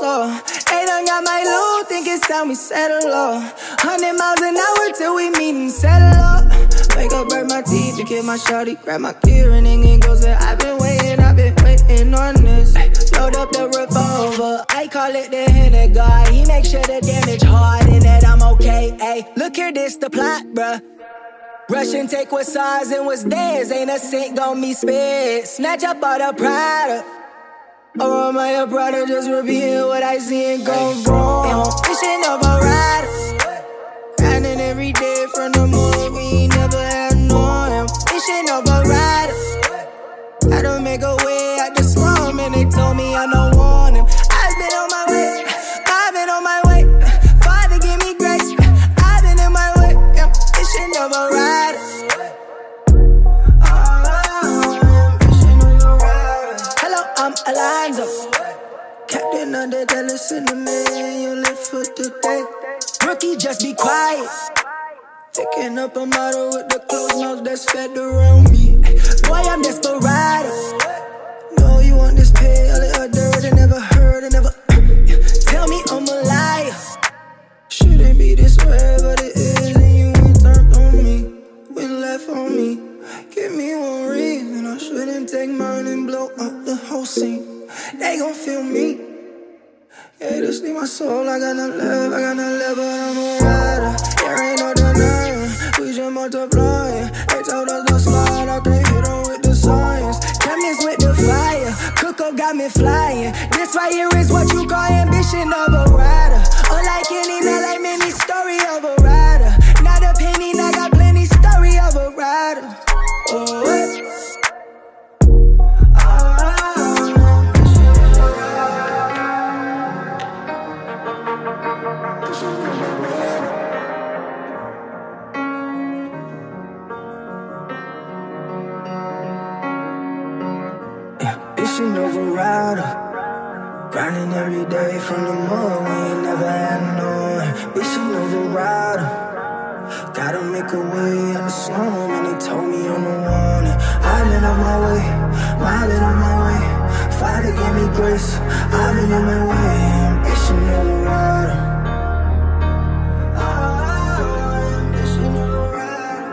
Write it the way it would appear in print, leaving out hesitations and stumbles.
so. They done got my loot, think it's time we settle up. 100 miles an hour till we meet and settle up. Wake up, brush my teeth, to get my shawty, grab my gear and then get goes. I've been waiting on this. Load up the revolver, I call it the Henny guy. He make sure the damage hard and that I'm okay. Ay, look here, this the plot, bruh. Rush and take what's ours and what's theirs. Ain't a cent gon' be spared. Snatch up all the product. Or am I a product just repeating what I see and go wrong? Fishing of a rider, grinding every day from the morning. We ain't never had no him. Fishing of a rider, I don't make a way out the slum and they told me I don't want him. I've been on my way, I've been on my way. Father give me grace, I've been in my way. Fishing of a rider. I'm Alonzo, captain of the Dallas in the man. You live for today. Rookie, just be quiet. Picking up a model with the closed mouth that's fed around me. Boy, I'm desperado. No, you want this pay, all it dirt. I never heard, I never. Tell me I'm a liar. Shouldn't be this way, but it is. And you ain't turned on me, went left on me. Give me one reason I shouldn't take mine and blow up the whole scene. They gon' feel me. Yeah, this need my soul. I got no love, but I'm a rider. There ain't no denying, we just multiplying. They told us to slide, I can't hit on with the science. Chemist with the fire, Cook-up got me flying. This right here is what you call ambition of a rider. Or like any, not like many story of a rider. Not a penny, I got plenty story of a rider. Fishing over rider, grinding every day from the mud. We ain't never had no. Fishing over rider, gotta make a way in the slum, and they told me I'm the one. I've been on my way, miling on my way. Father gave me grace, I've been on my way. I'm fishing over rider. I'm fishing over rider.